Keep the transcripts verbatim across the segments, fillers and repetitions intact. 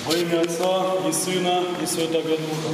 Во имя Отца и Сына и Святого Духа.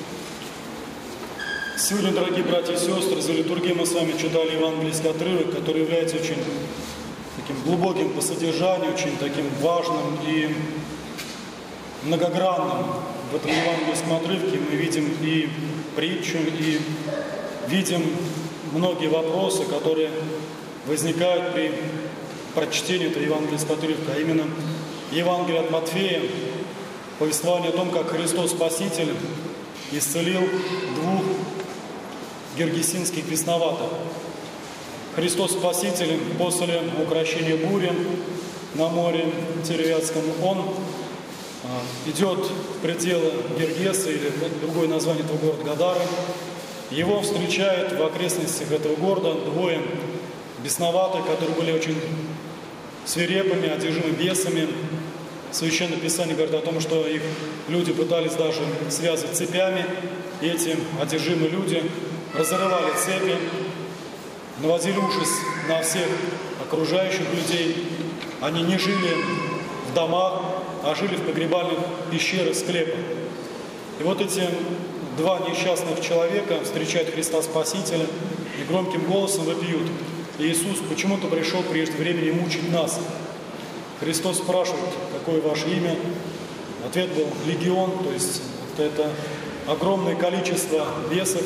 Сегодня, дорогие братья и сестры, за литургией мы с вами читали евангельский отрывок, который является очень таким глубоким по содержанию, очень таким важным и многогранным. В этом евангельском отрывке мы видим и притчу, и видим многие вопросы, которые возникают при прочтении этого евангельского отрывка, а именно Евангелие от Матфея, повествование о том, как Христос Спаситель исцелил двух гергесинских бесноватых. Христос Спаситель после укрощения бури на море Тиреадском, Он идет в пределы Гергеса, или другое название этого города Гадары. Его встречают в окрестностях этого города двое бесноватых, которые были очень свирепыми, одержимы бесами. Священное Писание говорит о том, что их люди пытались даже связывать цепями, и эти одержимые люди разрывали цепи, наводили ужас на всех окружающих людей. Они не жили в домах, а жили в погребальных пещерах, склепах. И вот эти два несчастных человека встречают Христа Спасителя и громким голосом вопиют: «Иисус, почему ты пришел прежде времени мучить нас?» Христос спрашивает: «Какое ваше имя?» Ответ был «Легион», то есть это огромное количество бесов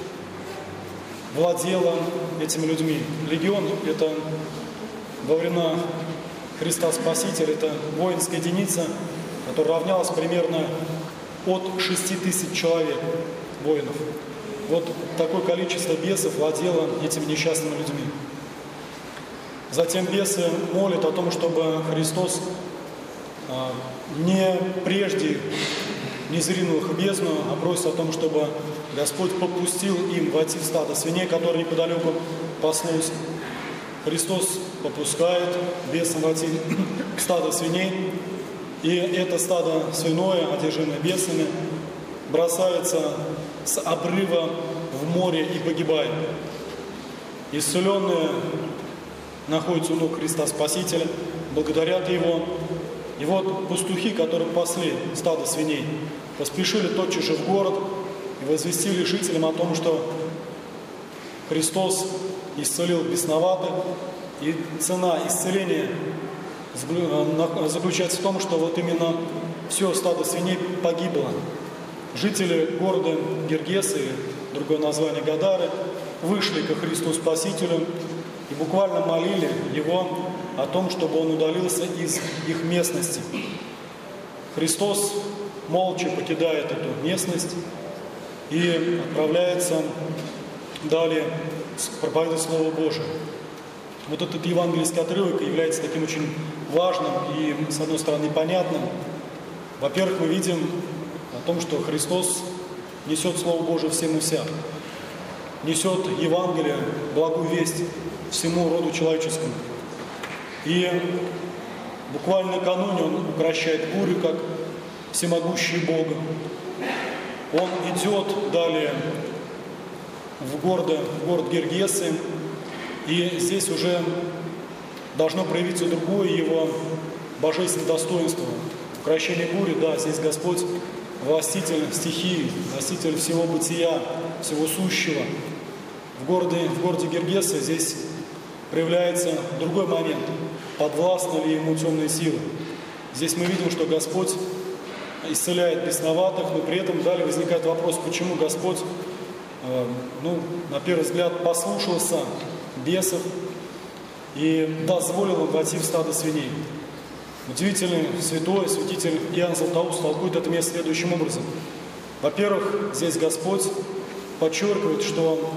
владело этими людьми. Легион – это во времена Христа Спасителя, это воинская единица, которая равнялась примерно от шести тысяч человек, воинов. Вот такое количество бесов владело этими несчастными людьми. Затем бесы молят о том, чтобы Христос а, не прежде не зринул их в бездну, а просит о том, чтобы Господь попустил им войти в стадо свиней, которые неподалеку паслось. Христос попускает бесам войти в стадо свиней, и это стадо свиное, одержимое бесами, бросается с обрыва в море и погибает. Исцеленные находятся у ног Христа Спасителя, благодарят Его. И вот пастухи, которые пасли стадо свиней, поспешили тотчас же в город и возвестили жителям о том, что Христос исцелил бесноватых, и цена исцеления заключается в том, что вот именно все стадо свиней погибло. Жители города Гергеса, или другое название Гадары, вышли ко Христу Спасителю и буквально молили Его о том, чтобы Он удалился из их местности. Христос молча покидает эту местность и отправляется далее проповедовать Слово Божие. Вот этот евангельский отрывок является таким очень важным и, с одной стороны, понятным. Во-первых, мы видим о том, что Христос несет Слово Божие всем и вся, несет Евангелие, благую весть всему роду человеческому. И буквально накануне Он укрощает бурю, как всемогущий Бог. Он идет далее в город, в город Гергесы, и здесь уже должно проявиться другое Его божественное достоинство. Укрощение бури, да, здесь Господь властитель стихии, властитель всего бытия, всего сущего. В городе, в городе Гергеса здесь проявляется другой момент. Подвластны ли Ему темные силы? Здесь мы видим, что Господь исцеляет бесноватых, но при этом далее возникает вопрос, почему Господь, э, ну, на первый взгляд, послушался бесов и дозволил им войти в стадо свиней. Удивительный святой, святитель Иоанн Златоуст толкует это место следующим образом. Во-первых, здесь Господь подчеркивает, что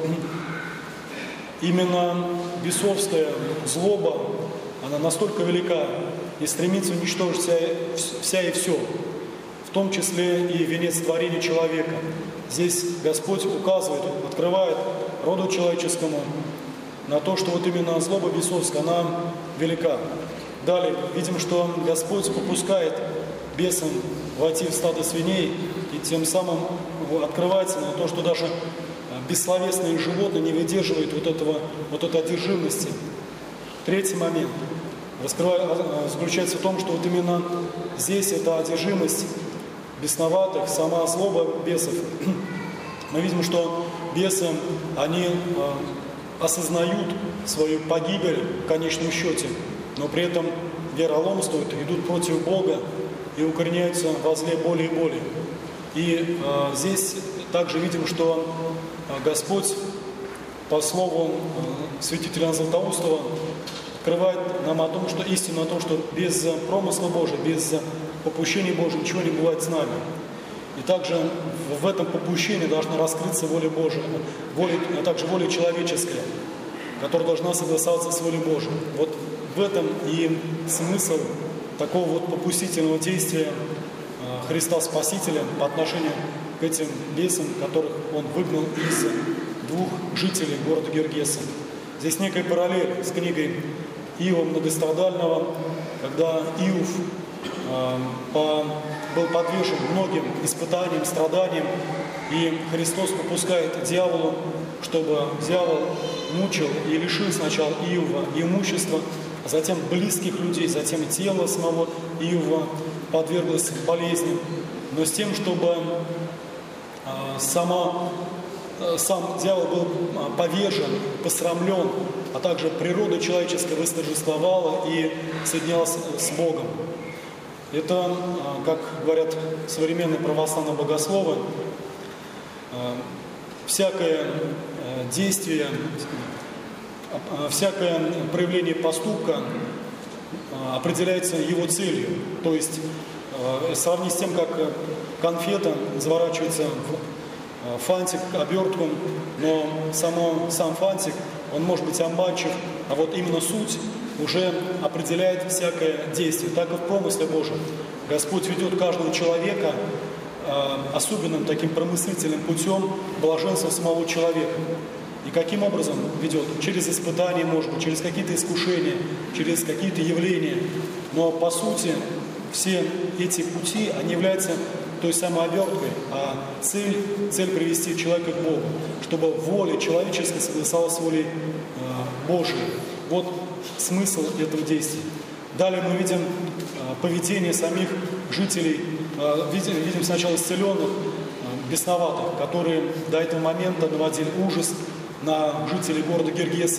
именно бесовская злоба, она настолько велика и стремится уничтожить вся, вся и все, в том числе и венец творения человека. Здесь Господь указывает, открывает роду человеческому на то, что вот именно злоба бесовская, она велика. Далее видим, что Господь попускает бесам войти в стадо свиней, и тем самым открывается на то, что даже бессловесные животные не выдерживают вот этого, вот этой одержимости. Третий момент. заключается в том, что вот именно здесь это одержимость бесноватых, сама злоба бесов. Мы видим, что бесы, они осознают свою погибель в конечном счете, но при этом вероломствуют, идут против Бога и укореняются во зле более и более. И э, здесь также видим, что Господь по слову э, святителя Златоустова открывает нам о том, что истину о том, что без промысла Божия, без попущения Божия ничего не бывает с нами. И также в этом попущении должна раскрыться воля Божия, воля, а также воля человеческая, которая должна согласоваться с волей Божией. Вот в этом и смысл такого вот попустительного действия Христа Спасителя по отношению к этим бесам, которых Он выгнал из двух жителей города Гергеса. Здесь некая параллель с книгой Иова Многострадального, когда Иов э, по, был подвержен многим испытаниям, страданиям, и Христос попускает дьяволу, чтобы дьявол мучил и лишил сначала Иова имущества, а затем близких людей, затем тело самого Иова подверглось болезни, но с тем, чтобы э, сама, э, сам дьявол был повержен, посрамлен, а также природа человеческая восторжествовала и соединялась с Богом. Это, э, как говорят современные православные богословы, э, всякое э, действие, э, всякое проявление поступка определяется его целью. То есть э, сравнить с тем, как конфета заворачивается в фантик, обертку, но само, сам фантик, он может быть обманчив, а вот именно суть уже определяет всякое действие. Так и в промысле Божьем. Господь ведет каждого человека э, особенным таким промыслительным путем блаженства самого человека. И каким образом ведет? Через испытания, может быть, через какие-то искушения, через какие-то явления. Но по сути все эти пути, они являются той самой оберткой, а цель, цель привести человека к Богу, чтобы воля человеческая согласовалась с волей э, Божией. Вот смысл этого действия. Далее мы видим э, поведение самих жителей, э, видим, видим сначала исцеленных, э, бесноватых, которые до этого момента наводили ужас на жителей города Гергеса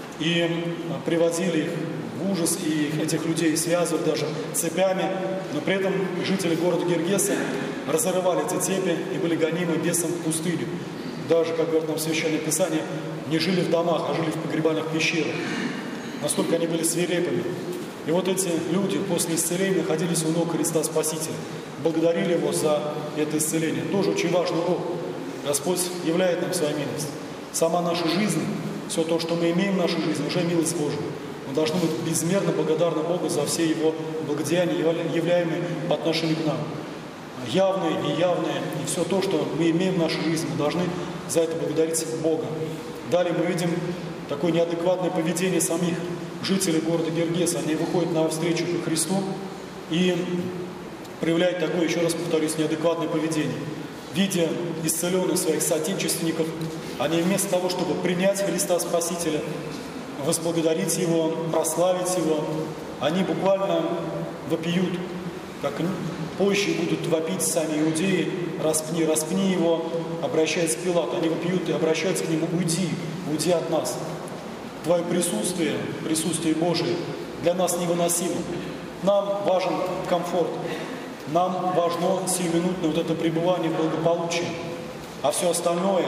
и приводили их в ужас, и этих людей связывали даже цепями, но при этом жители города Гергеса разрывали эти цепи и были гонимы бесом в пустыню. Даже, как говорит нам Священное Писание, не жили в домах, а жили в погребальных пещерах. Насколько они были свирепыми. И вот эти люди после исцеления находились у ног Христа Спасителя, благодарили Его за это исцеление. Тоже очень важный урок. Господь являет нам свою милость. Сама наша жизнь, все то, что мы имеем в нашей жизни, уже милость Божия. Мы должны быть безмерно благодарны Богу за все Его благодеяния, являемые по отношению к нам. Явные, неявные, и все то, что мы имеем в нашей жизни, мы должны за это благодарить Бога. Далее мы видим такое неадекватное поведение самих жителей города Гергеса. Они выходят навстречу к Христу и проявляют такое, еще раз повторюсь, неадекватное поведение. Видя исцеленных своих соотечественников, они вместо того, чтобы принять Христа Спасителя, возблагодарить Его, прославить Его, они буквально вопиют, как позже будут вопить сами иудеи: распни, распни Его, обращаясь к Пилату. Они вопиют и обращаются к Нему: уйди, уйди от нас. Твое присутствие, присутствие Божие для нас невыносимо. Нам важен комфорт. Нам важно сиюминутное вот это пребывание в благополучии, а все остальное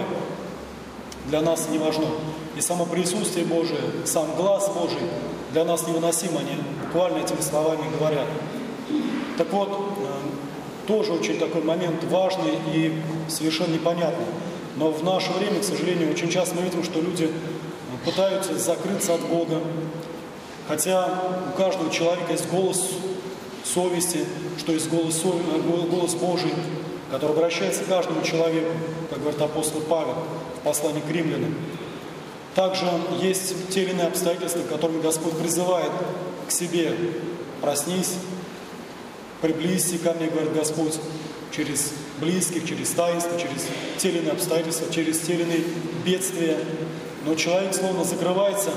для нас не важно. И само присутствие Божие, сам глаз Божий для нас невыносим, они буквально этими словами говорят. Так вот, тоже очень такой момент важный и совершенно непонятный. Но в наше время, к сожалению, очень часто мы видим, что люди пытаются закрыться от Бога, хотя у каждого человека есть голос совести, что есть голос, голос Божий, который обращается к каждому человеку, как говорит апостол Павел в послании к римлянам. Также есть те или иные обстоятельства, которыми Господь призывает к себе: проснись, приблизься ко мне, говорит Господь, через близких, через таинство, через те или иные обстоятельства, через те или иные бедствия. Но человек словно закрывается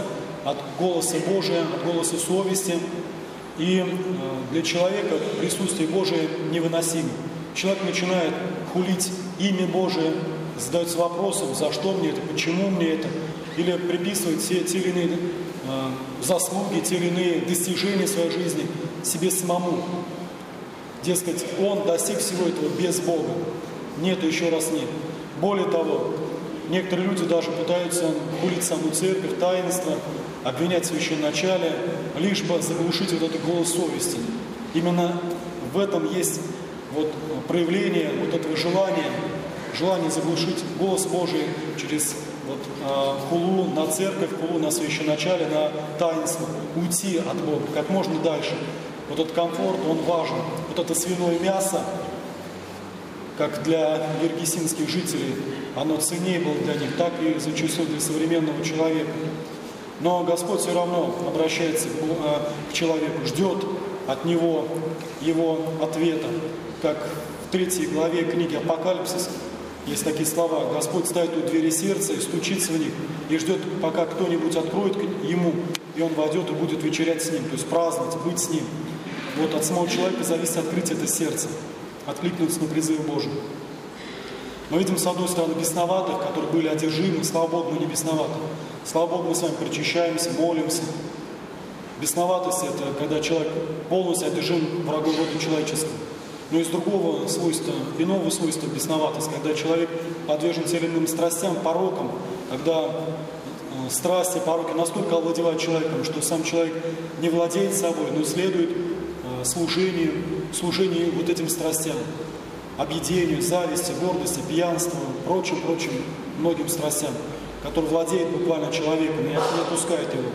от голоса Божия, от голоса совести. И для человека присутствие Божие невыносимо. Человек начинает хулить имя Божие, задается вопросом, за что мне это, почему мне это, или приписывает все те или иные э, заслуги, те или иные достижения своей жизни себе самому. Дескать, он достиг всего этого без Бога. Нет, еще раз нет. Более того, некоторые люди даже пытаются хулить саму церковь, таинство, обвинять священноначалие, лишь бы заглушить вот этот голос совести. Именно в этом есть вот проявление вот этого желания, желание заглушить голос Божий через вот, э, хулу на церковь, хулу на священноначалие, на таинство, уйти от Бога как можно дальше. Вот этот комфорт, он важен. Вот это свиное мясо, как для гергесинских жителей, оно ценнее было для них, так и зачастую для современного человека. Но Господь все равно обращается к человеку, ждет от него его ответа. Как в третьей главе книги «Апокалипсис» есть такие слова: Господь стоит у двери сердца и стучится в них, и ждет, пока кто-нибудь откроет ему, и он войдет и будет вечерять с ним, то есть праздновать, быть с ним. Вот от самого человека зависит открыть это сердце, откликнуться на призыв Божий. Мы видим, с одной стороны, бесноватых, которые были одержимы. Слава Богу, мы не бесноваты. Слава Богу, мы с вами причащаемся, молимся. Бесноватость – это когда человек полностью одержим врагом рода человеческого. Но из другого свойства, иного свойства бесноватость, когда человек подвержен тем или иным страстям, порокам, когда страсти, пороки настолько овладевают человеком, что сам человек не владеет собой, но следует служению, служению вот этим страстям, объедению, зависти, гордости, пьянству, прочим, прочим многим страстям, которые владеют буквально человеком и не отпускают его.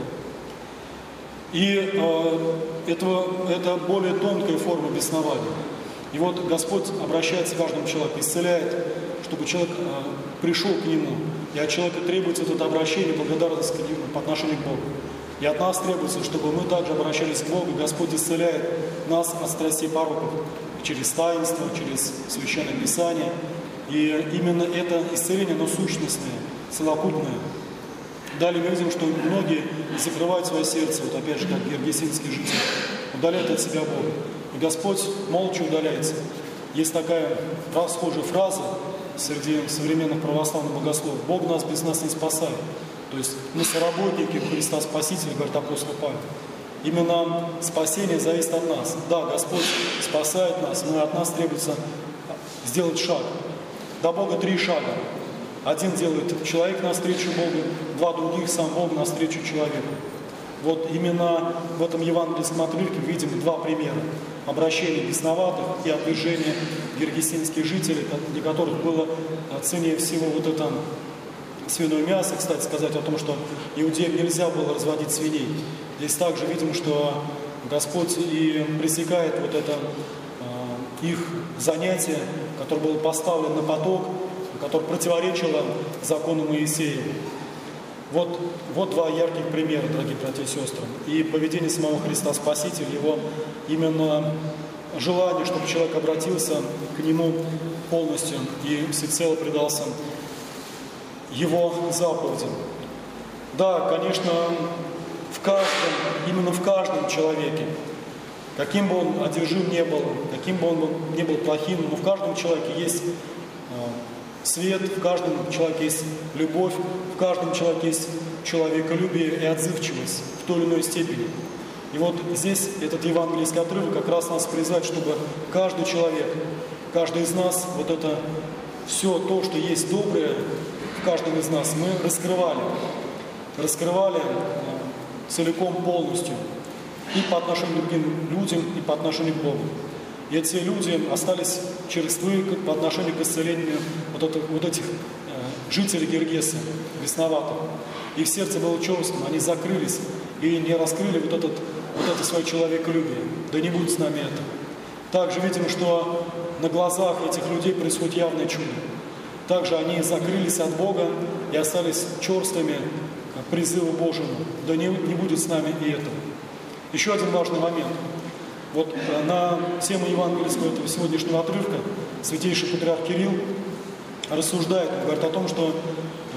И э, это, это более тонкая форма беснования. И вот Господь обращается к каждому человеку, исцеляет, чтобы человек э, пришел к Нему. И от человека требуется это обращение, благодарность к Нему по отношению к Богу. И от нас требуется, чтобы мы также обращались к Богу. Господь исцеляет нас от страстей пороков через таинство, через Священное Писание. И именно это исцеление, оно сущностное, целокупное. Далее мы видим, что многие закрывают свое сердце, вот опять же, как гергесинские жители, удаляют от себя Бога. И Господь молча удаляется. Есть такая схожая фраза среди современных православных богословов: Бог нас без нас не спасает. То есть мы соработники Христа Спасителя, говорит апостол Павел. Именно спасение зависит от нас. Да, Господь спасает нас, но от нас требуется сделать шаг. До Бога три шага. Один делает человек навстречу Богу, два других сам Бог навстречу человеку. Вот именно в этом евангельском отрывке видим два примера. Обращение бесноватых и отвержение гергесинских жителей, для которых было ценнее всего вот это свиное мясо. Кстати, сказать о том, что иудеям нельзя было разводить свиней. Здесь также видим, что Господь и пресекает вот это э, их занятие, которое было поставлено на поток, которое противоречило закону Моисея. Вот, вот два ярких примера, дорогие братья и сестры. И поведение самого Христа Спасителя, его именно желание, чтобы человек обратился к Нему полностью и всецело предался Его заповедям. Да, конечно, в каждом, именно в каждом человеке, каким бы он одержим не был, каким бы он не был плохим, но в каждом человеке есть свет, в каждом человеке есть любовь, в каждом человеке есть человеколюбие и отзывчивость в той или иной степени. И вот здесь этот евангельский отрывок как раз нас призывает, чтобы каждый человек, каждый из нас, вот это все то, что есть доброе в каждом из нас, мы раскрывали, раскрывали целиком, полностью, и по отношению к другим людям, и по отношению к Богу. И эти люди остались черствы по отношению к исцелению вот, это, вот этих э, жителей Гергеса, бесноватых. Их сердце было черствым, они закрылись и не раскрыли вот, этот, вот это свое человеколюбие. Да не будет с нами это. Также видим, что на глазах этих людей происходит явное чудо. Также они закрылись от Бога и остались черствыми к призыву Божьему. Да не, не будет с нами и этого. Еще один важный момент. Вот на тему евангельского этого сегодняшнего отрывка святейший патриарх Кирилл рассуждает, говорит о том, что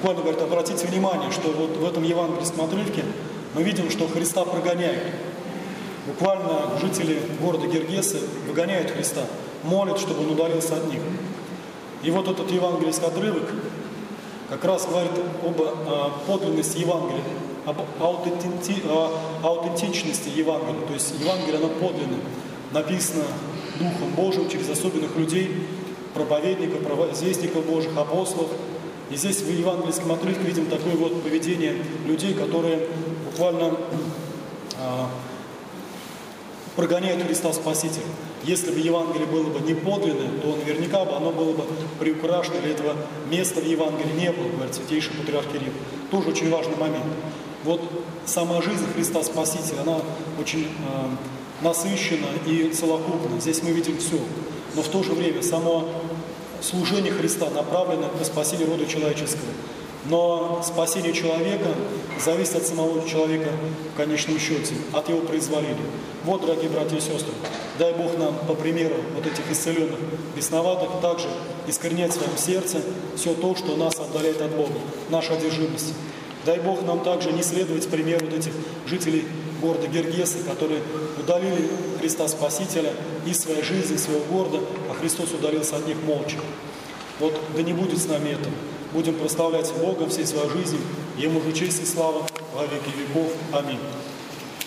буквально говорит, обратите внимание, что вот в этом евангельском отрывке мы видим, что Христа прогоняют. Буквально жители города Гергесы выгоняют Христа, молят, чтобы он удалился от них. И вот этот евангельский отрывок как раз говорит об а, подлинности Евангелия, об аутенти, а, аутентичности Евангелия. То есть Евангелие, оно подлинное, написано Духом Божьим через особенных людей, проповедников, провозвестников Божьих, апостолов. И здесь в евангельском отрывке видим такое вот поведение людей, которые буквально а, прогоняют Христа Спасителя. Если бы Евангелие было бы не подлинное, то наверняка бы оно было бы приукрашено, или этого места в Евангелии не было, говорит святейший патриарх Кирилл. Тоже очень важный момент. Вот сама жизнь Христа Спасителя, она очень э, насыщена и целокупна. Здесь мы видим все. Но в то же время само служение Христа направлено на спасение рода человеческого. Но спасение человека зависит от самого человека в конечном счете, от его произволения. Вот, дорогие братья и сестры, дай Бог нам, по примеру вот этих исцеленных бесноватых, также искоренять в своем сердце все то, что нас отдаляет от Бога, наша одержимость. Дай Бог нам также не следовать примеру вот этих жителей города Гергесы, которые удалили Христа Спасителя из своей жизни, из своего города, а Христос удалился от них молча. Вот да не будет с нами этого. Будем прославлять Бога всей своей жизнью, Ему же честь и слава во веки веков. Аминь.